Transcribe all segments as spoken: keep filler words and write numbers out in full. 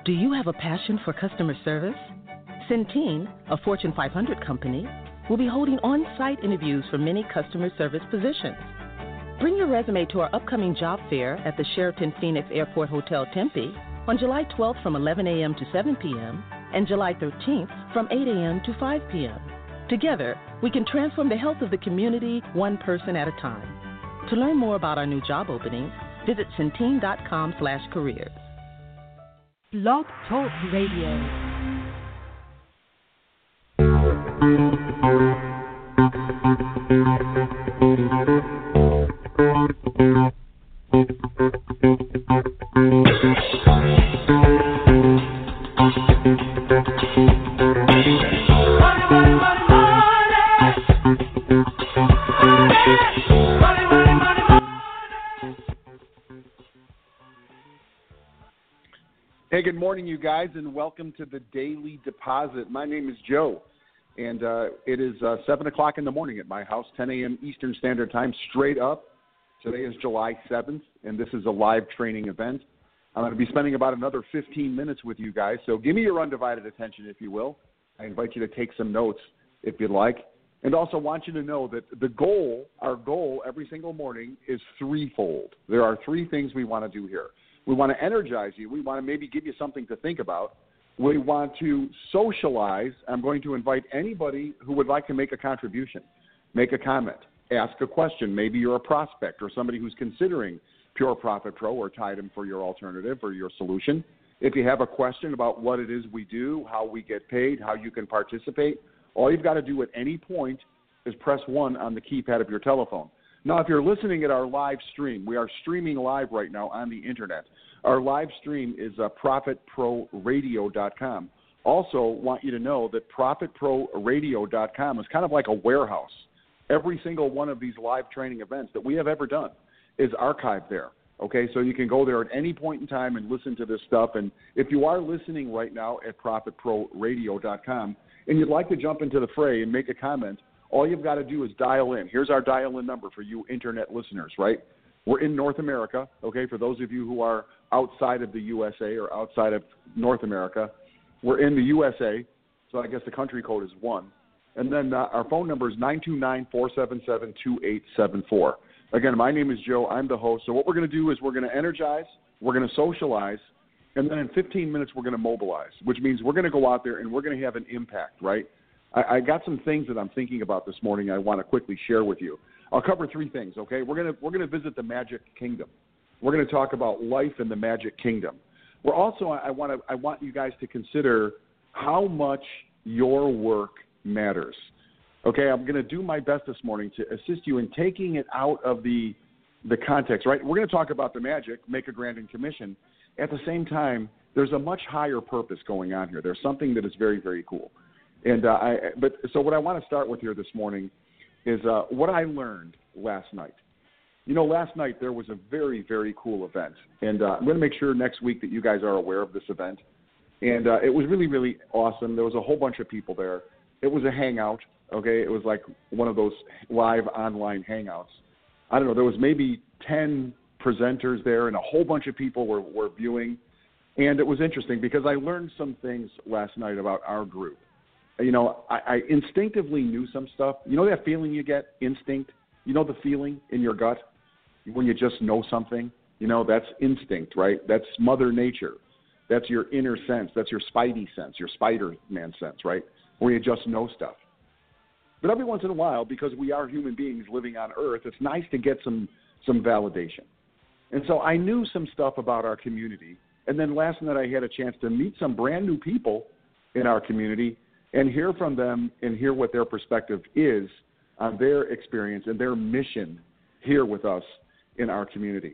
Do you have a passion for customer service? Centene, a Fortune five hundred company, will be holding on-site interviews for many customer service positions. Bring your resume to our upcoming job fair at the Sheraton Phoenix Airport Hotel Tempe on July twelfth from eleven a.m. to seven p.m. and July thirteenth from eight a.m. to five p.m. Together, we can transform the health of the community one person at a time. To learn more about our new job openings, visit centene.com slash careers. Blog Talk Radio. Hey, good morning, you guys, and welcome to the Daily Deposit. My name is Joe, and uh, it is uh, seven o'clock in the morning at my house, ten a.m. Eastern Standard Time, straight up. Today is July seventh, and this is a live training event. I'm going to be spending about another fifteen minutes with you guys, so give me your undivided attention, if you will. I invite you to take some notes, if you'd like, and also want you to know that the goal, our goal every single morning is threefold. There are three things we want to do here. We want to energize you. We want to maybe give you something to think about. We want to socialize. I'm going to invite anybody who would like to make a contribution, make a comment, ask a question. Maybe you're a prospect or somebody who's considering Pure Profit Pro or Tidum for your alternative or your solution. If you have a question about what it is we do, how we get paid, how you can participate, all you've got to do at any point is press one on the keypad of your telephone. Now, if you're listening at our live stream, we are streaming live right now on the Internet. Our live stream is uh, profit pro radio dot com. Also want you to know that profit pro radio dot com is kind of like a warehouse. Every single one of these live training events that we have ever done is archived there. Okay, so you can go there at any point in time and listen to this stuff. And if you are listening right now at profit pro radio dot com and you'd like to jump into the fray and make a comment, all you've got to do is dial in. Here's our dial-in number for you Internet listeners, right? We're in North America, okay, for those of you who are outside of the U S A or outside of North America. We're in the U S A, so I guess the country code is one. And then uh, our phone number is nine two nine, four seven seven, two eight seven four. Again, my name is Joe. I'm the host. So what we're going to do is we're going to energize, we're going to socialize, and then in fifteen minutes we're going to mobilize, which means we're going to go out there and we're going to have an impact, right? I, I got some things that I'm thinking about this morning I want to quickly share with you. I'll cover three things, okay? We're going to we're going to visit the Magic Kingdom. We're going to talk about life in the Magic Kingdom. We're also I want to I want you guys to consider how much your work matters. Okay, I'm going to do my best this morning to assist you in taking it out of the the context, right? We're going to talk about the magic, make a grand and commission. At the same time, there's a much higher purpose going on here. There's something that is very, very cool. And uh, I, but so what I want to start with here this morning is uh, what I learned last night. You know, last night there was a very, very cool event, and uh, I'm going to make sure next week that you guys are aware of this event. And uh, it was really, really awesome. There was a whole bunch of people there. It was a hangout, okay? It was like one of those live online hangouts. I don't know, there was maybe ten presenters there, and a whole bunch of people were, were viewing. And it was interesting because I learned some things last night about our group. You know, I, I instinctively knew some stuff. You know that feeling you get, instinct? You know the feeling in your gut when you just know something? You know, that's instinct, right? That's Mother Nature. That's your inner sense. That's your spidey sense, your Spider-Man sense, right? Where you just know stuff. But every once in a while, because we are human beings living on Earth, it's nice to get some, some validation. And so I knew some stuff about our community. And then last night I had a chance to meet some brand new people in our community and hear from them and hear what their perspective is on their experience and their mission here with us in our community.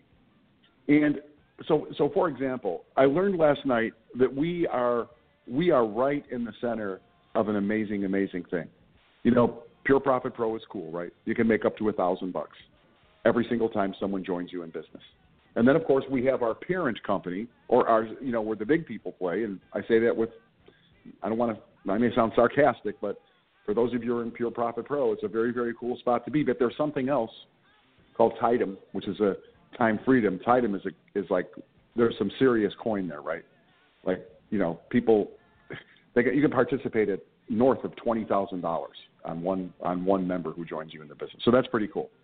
And so, so for example, I learned last night that we are we are right in the center of an amazing, amazing thing. You know, Pure Profit Pro is cool, right? You can make up to a thousand bucks every single time someone joins you in business. And then, of course, we have our parent company, or our, you know, where the big people play. And I say that with, I don't want to, I may sound sarcastic, but for those of you who are in Pure Profit Pro, it's a very, very cool spot to be. But there's something else called Tidum, which is a time freedom. Tidum is a, is like, there's some serious coin there, right? Like you know, people, they get, you can participate at north of twenty thousand dollars on one on one member who joins you in the business. So that's pretty cool.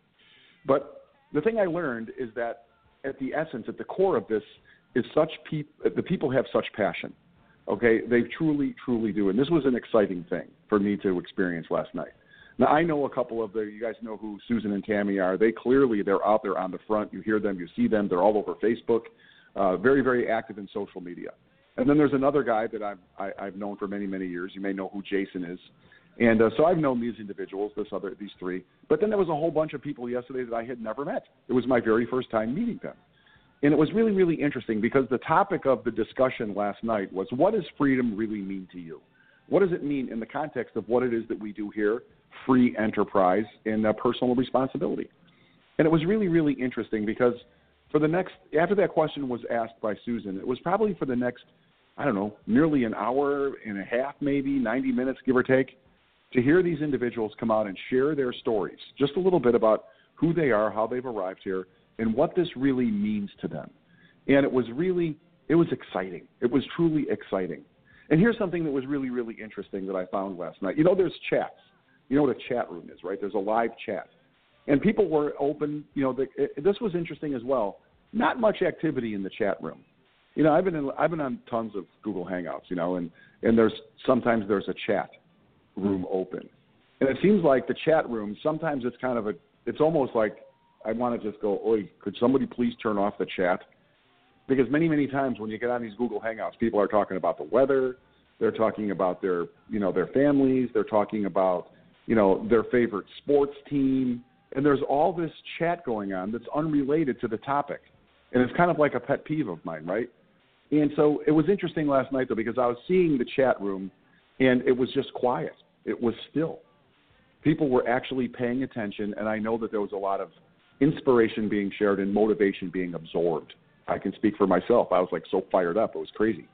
But the thing I learned is that at the essence, at the core of this, is such pe- the people have such passion. Okay, they truly, truly do. And this was an exciting thing for me to experience last night. Now, I know a couple of the, you guys know who Susan and Tammy are. They clearly, they're out there on the front. You hear them, you see them. They're all over Facebook, uh, very, very active in social media. And then there's another guy that I've, I, I've known for many, many years. You may know who Jason is. And uh, so I've known these individuals, this other, these three. But then there was a whole bunch of people yesterday that I had never met. It was my very first time meeting them. And it was really, really interesting because the topic of the discussion last night was, what does freedom really mean to you? What does it mean in the context of what it is that we do here, free enterprise and uh, personal responsibility? And it was really, really interesting because for the next, after that question was asked by Susan, it was probably for the next, I don't know, nearly an hour and a half, maybe ninety minutes, give or take, to hear these individuals come out and share their stories, just a little bit about who they are, how they've arrived here, and what this really means to them. And it was really, it was exciting. It was truly exciting. And here's something that was really, really interesting that I found last night. You know, there's chats. You know what a chat room is, right? There's a live chat. And people were open. You know, the, it, this was interesting as well. Not much activity in the chat room. You know, I've been in, I've been on tons of Google Hangouts, you know, and, and there's sometimes there's a chat room open. And it seems like the chat room, sometimes it's kind of a, it's almost like I want to just go, oi, could somebody please turn off the chat? Because many, many times when you get on these Google Hangouts, people are talking about the weather. They're talking about their, you know, their families. They're talking about, you know, their favorite sports team. And there's all this chat going on that's unrelated to the topic. And it's kind of like a pet peeve of mine, right? And so it was interesting last night, though, because I was seeing the chat room, and it was just quiet. It was still. People were actually paying attention, and I know that there was a lot of inspiration being shared and motivation being absorbed. I can speak for myself. I was like so fired up. It was crazy.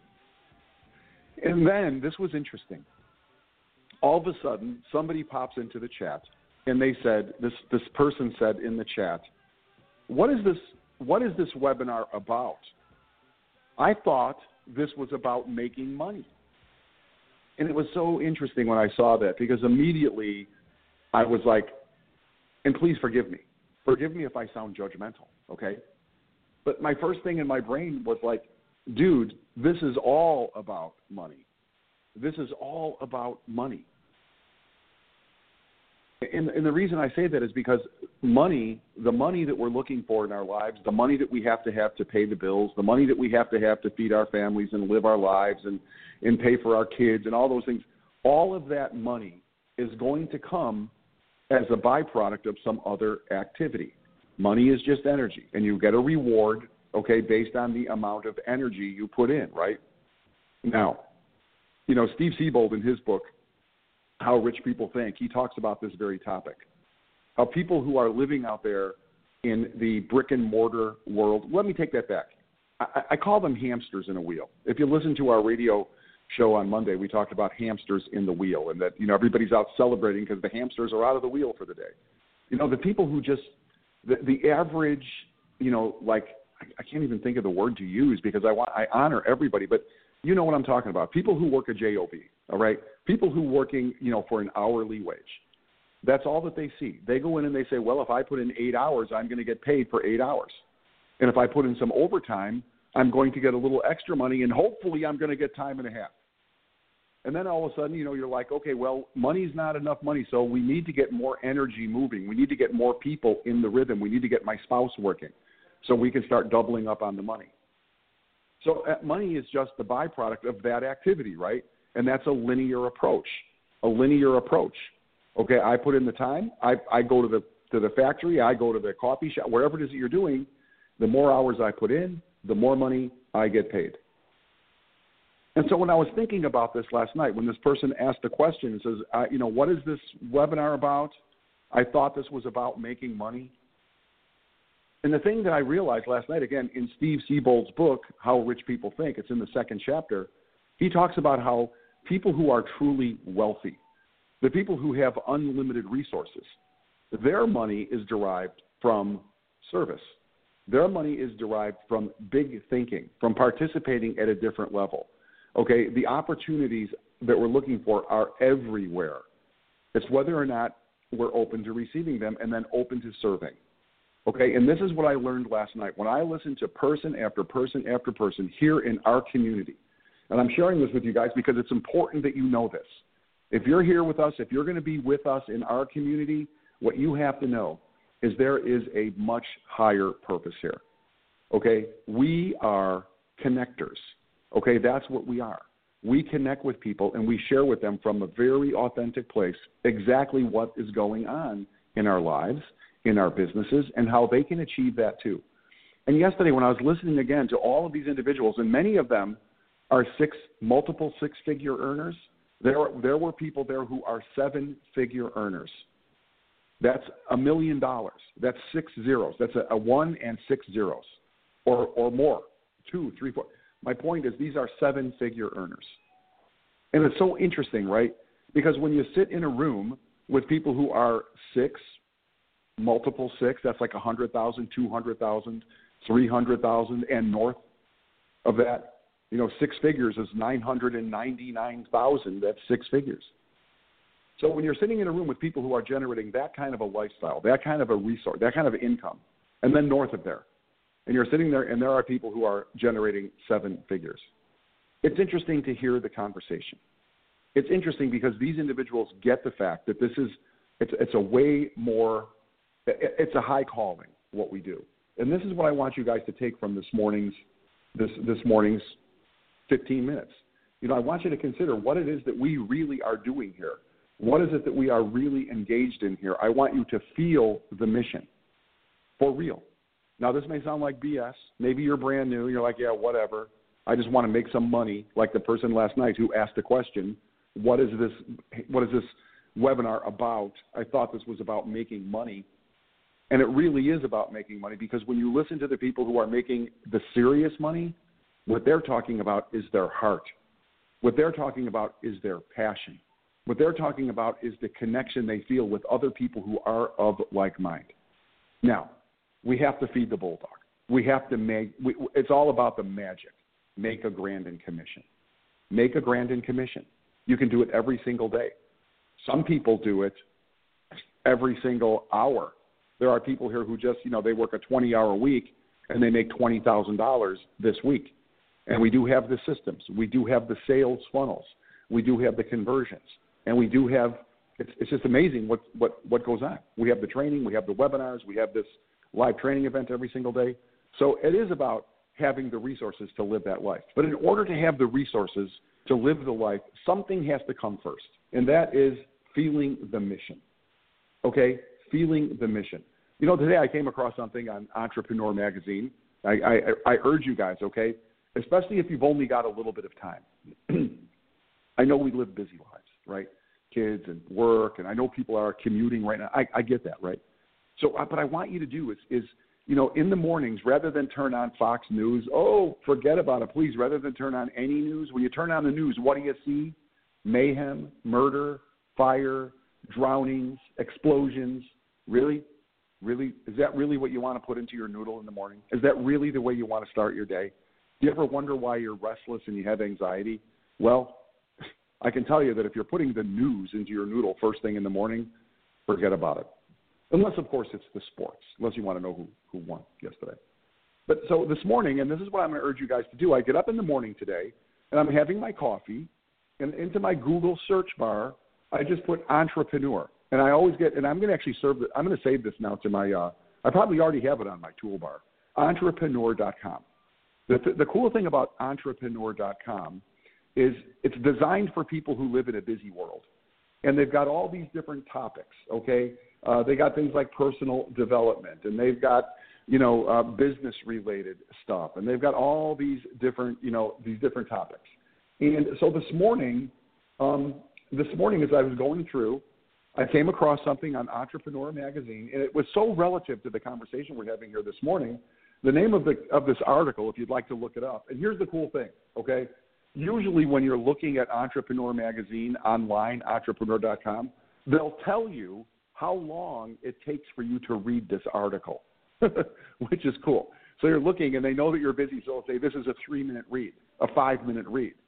And then this was interesting. All of a sudden, somebody pops into the chat, and they said, this, this person said in the chat, what is this, what is this webinar about? I thought this was about making money. And it was so interesting when I saw that, because immediately I was like, and please forgive me. Forgive me if I sound judgmental, okay? But my first thing in my brain was like, dude, this is all about money. This is all about money. And, and the reason I say that is because money, the money that we're looking for in our lives, the money that we have to have to pay the bills, the money that we have to have to feed our families and live our lives and, and pay for our kids and all those things, all of that money is going to come as a byproduct of some other activity. Money is just energy, and you get a reward, okay, based on the amount of energy you put in, right? Now, you know, Steve Siebold in his book, How Rich People Think, he talks about this very topic. How people who are living out there in the brick and mortar world, let me take that back. I, I call them hamsters in a wheel. If you listen to our radio show on Monday, we talked about hamsters in the wheel, and that, you know, everybody's out celebrating because the hamsters are out of the wheel for the day. You know, the people who just, the, the average, you know, like, I, I can't even think of the word to use because I want, I honor everybody, but you know what I'm talking about. People who work a job, all right? People who working, you know, for an hourly wage. That's all that they see. They go in and they say, well, if I put in eight hours, I'm going to get paid for eight hours. And if I put in some overtime, I'm going to get a little extra money, and hopefully I'm going to get time and a half. And then all of a sudden, you know, you're like, okay, well, money's not enough money, so we need to get more energy moving. We need to get more people in the rhythm. We need to get my spouse working so we can start doubling up on the money. So uh, money is just the byproduct of that activity, right? And that's a linear approach, a linear approach. Okay, I put in the time. I, I go to the to the factory. I go to the coffee shop, wherever it is that you're doing. The more hours I put in, the more money I get paid. And so when I was thinking about this last night, when this person asked the question and says, uh, you know, what is this webinar about? I thought this was about making money. And the thing that I realized last night, again, in Steve Siebold's book, How Rich People Think, it's in the second chapter, he talks about how people who are truly wealthy, the people who have unlimited resources, their money is derived from service. Their money is derived from big thinking, from participating at a different level. Okay, the opportunities that we're looking for are everywhere. It's whether or not we're open to receiving them and then open to serving. Okay, and this is what I learned last night. When I listened to person after person after person here in our community, and I'm sharing this with you guys because it's important that you know this. If you're here with us, if you're going to be with us in our community, what you have to know is there is a much higher purpose here. Okay, we are connectors. Okay, that's what we are. We connect with people and we share with them from a very authentic place exactly what is going on in our lives, in our businesses, and how they can achieve that too. And yesterday when I was listening again to all of these individuals, and many of them are six, multiple six-figure earners, there, there were people there who are seven-figure earners. That's a million dollars. That's six zeros. That's a, a one and six zeros or, or more, two, three, four. My point is these are seven-figure earners. And it's so interesting, right? Because when you sit in a room with people who are six, multiple six, that's like one hundred thousand, two hundred thousand, three hundred thousand, and north of that. You know, six figures is nine hundred ninety-nine thousand. That's six figures. So when you're sitting in a room with people who are generating that kind of a lifestyle, that kind of a resource, that kind of income, and then north of there, and you're sitting there and there are people who are generating seven figures, it's interesting to hear the conversation. It's interesting because these individuals get the fact that this is, it's, it's a way more, it's a high calling, what we do. And this is what I want you guys to take from this morning's, this, this morning's fifteen minutes. You know, I want you to consider what it is that we really are doing here. What is it that we are really engaged in here? I want you to feel the mission for real. Now, this may sound like B S. Maybe you're brand new. You're like, yeah, whatever. I just want to make some money, like the person last night who asked the question, what is this, what is this webinar about? I thought this was about making money. And it really is about making money because when you listen to the people who are making the serious money, what they're talking about is their heart. What they're talking about is their passion. What they're talking about is the connection they feel with other people who are of like mind. Now, we have to feed the bulldog. We have to make, we, it's all about the magic. Make a grand in commission. Make a grand in commission. You can do it every single day. Some people do it every single hour. There are people here who just, you know, they work a twenty-hour week and they make twenty thousand dollars this week. And we do have the systems. We do have the sales funnels. We do have the conversions. And we do have, it's, it's just amazing what, what, what goes on. We have the training. We have the webinars. We have this live training event every single day. So it is about having the resources to live that life. But in order to have the resources to live the life, something has to come first. And that is feeling the mission. Okay? Feeling the mission. You know, today I came across something on Entrepreneur Magazine. I, I, I urge you guys, okay, especially if you've only got a little bit of time. I know we live busy lives, right? Kids and work, and I know people are commuting right now. I, I get that, right? So what I want you to do is, is, you know, in the mornings, rather than turn on Fox News, oh, forget about it, please. Rather than turn on any news, when you turn on the news, what do you see? Mayhem, murder, fire, drownings, explosions. Really? Really? Is that really what you want to put into your noodle in the morning? Is that really the way you want to start your day? Do you ever wonder why you're restless and you have anxiety? Well, I can tell you that if you're putting the news into your noodle first thing in the morning, forget about it. Unless, of course, it's the sports, unless you want to know who, who won yesterday. But so this morning, and this is what I'm going to urge you guys to do, I get up in the morning today, and I'm having my coffee, and into my Google search bar, I just put entrepreneur. And I always get, and I'm going to actually serve, the, I'm going to save this now to my, uh, I probably already have it on my toolbar, entrepreneur dot com. The, the cool thing about entrepreneur dot com is it's designed for people who live in a busy world. And they've got all these different topics, okay? Uh, they got things like personal development, and they've got, you know, uh, business-related stuff, and they've got all these different, you know, these different topics. And so this morning, um, this morning as I was going through, I came across something on Entrepreneur Magazine, and it was so relative to the conversation we're having here this morning. The name of the of this article, if you'd like to look it up, and here's the cool thing, okay? Usually when you're looking at Entrepreneur Magazine online, entrepreneur dot com, they'll tell you how long it takes for you to read this article, which is cool. So you're looking, and they know that you're busy, so they'll say this is a three-minute read, a five-minute read.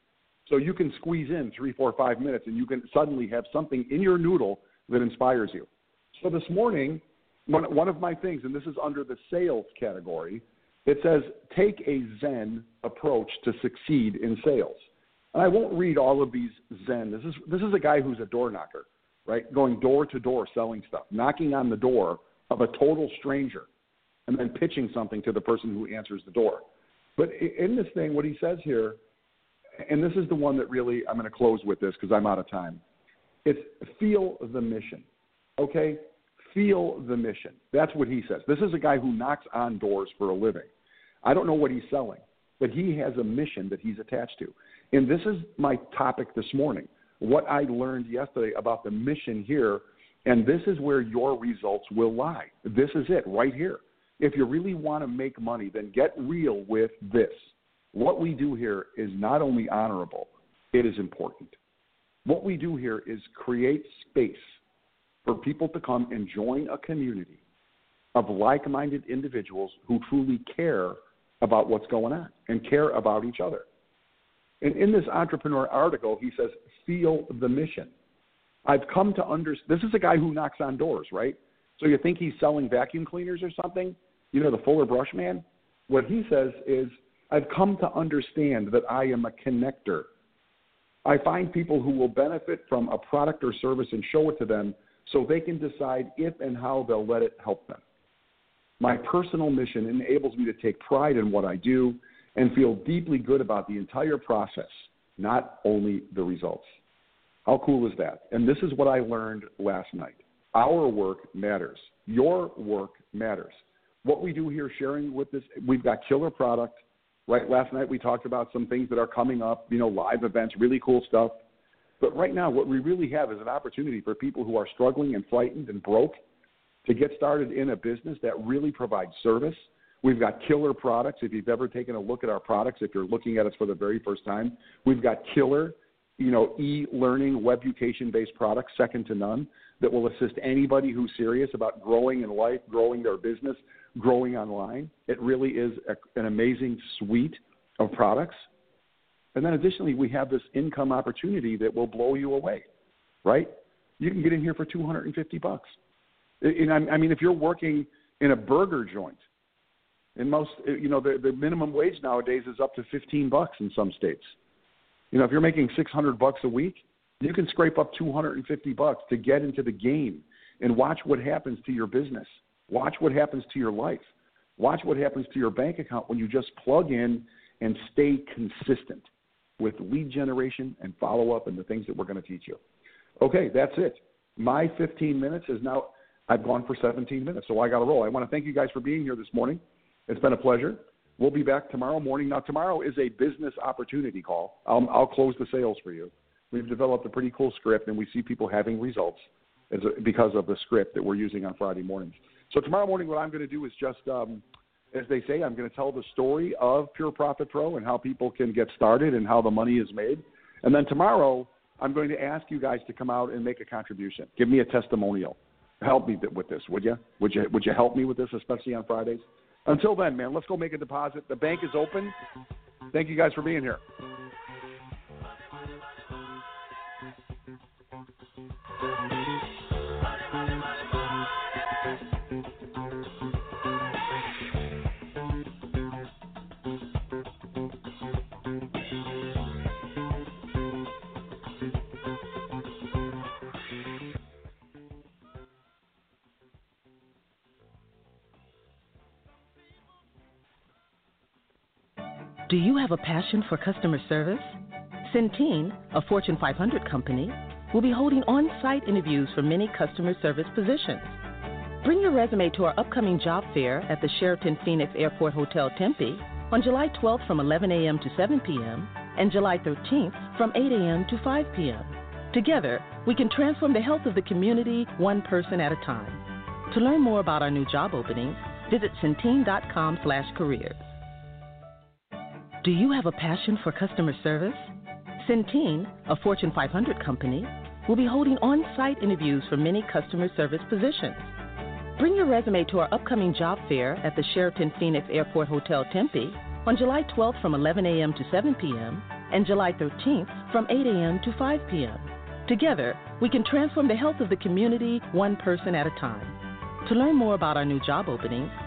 So you can squeeze in three, four, five minutes, and you can suddenly have something in your noodle that inspires you. So this morning, one, one of my things, and this is under the sales category, it says, take a Zen approach to succeed in sales. And I won't read all of these Zen. This is this is a guy who's a door knocker, right? Going door to door selling stuff, knocking on the door of a total stranger and then pitching something to the person who answers the door. But in this thing, what he says here, and this is the one that really I'm going to close with this because I'm out of time. It's feel the mission, okay? Feel the mission. That's what he says. This is a guy who knocks on doors for a living. I don't know what he's selling, but he has a mission that he's attached to. And this is my topic this morning, what I learned yesterday about the mission here, and this is where your results will lie. This is it right here. If you really want to make money, then get real with this. What we do here is not only honorable, it is important. What we do here is create space for people to come and join a community of like-minded individuals who truly care about what's going on and care about each other. And in this entrepreneur article, he says, feel the mission. I've come to understand, this is a guy who knocks on doors, right? So you think he's selling vacuum cleaners or something? You know, the Fuller Brush man? What he says is, I've come to understand that I am a connector. I find people who will benefit from a product or service and show it to them so they can decide if and how they'll let it help them. My personal mission enables me to take pride in what I do and feel deeply good about the entire process, not only the results. How cool is that? And this is what I learned last night. Our work matters. Your work matters. What we do here, sharing with this, we've got killer product, right? Last night we talked about some things that are coming up, you know, live events, really cool stuff. But right now what we really have is an opportunity for people who are struggling and frightened and broke to get started in a business that really provides service. We've got killer products. If you've ever taken a look at our products, if you're looking at us for the very first time, we've got killer, you know, e-learning, webucation-based products, second to none, that will assist anybody who's serious about growing in life, growing their business, growing online. It really is a, an amazing suite of products. And then additionally, we have this income opportunity that will blow you away, right? You can get in here for two hundred fifty bucks. And I mean, if you're working in a burger joint, in most, you know, the, the minimum wage nowadays is up to fifteen bucks in some states. You know, if you're making six hundred bucks a week, you can scrape up two hundred fifty bucks to get into the game and watch what happens to your business. Watch what happens to your life. Watch what happens to your bank account when you just plug in and stay consistent with lead generation and follow-up and the things that we're going to teach you. Okay, that's it. My fifteen minutes is now, I've gone for seventeen minutes, so I got to roll. I want to thank you guys for being here this morning. It's been a pleasure. We'll be back tomorrow morning. Now, tomorrow is a business opportunity call. I'll, I'll close the sales for you. We've developed a pretty cool script, and we see people having results as a, because of the script that we're using on Friday mornings. So tomorrow morning what I'm going to do is just, um, as they say, I'm going to tell the story of Pure Profit Pro and how people can get started and how the money is made. And then tomorrow I'm going to ask you guys to come out and make a contribution. Give me a testimonial. Help me with this, would you? Would you, would you help me with this, especially on Fridays? Until then, man, let's go make a deposit. The bank is open. Thank you guys for being here. Do you have a passion for customer service? Centene, a Fortune five hundred company, will be holding on-site interviews for many customer service positions. Bring your resume to our upcoming job fair at the Sheraton Phoenix Airport Hotel Tempe on July twelfth from eleven a.m. to seven p.m. and July thirteenth from eight a.m. to five p.m. Together, we can transform the health of the community one person at a time. To learn more about our new job openings, visit centene.com slash careers. Do you have a passion for customer service? Centene, a Fortune five hundred company, will be holding on-site interviews for many customer service positions. Bring your resume to our upcoming job fair at the Sheraton Phoenix Airport Hotel Tempe on July twelfth from eleven a.m. to seven p.m. and July thirteenth from eight a.m. to five p.m. Together, we can transform the health of the community one person at a time. To learn more about our new job openings,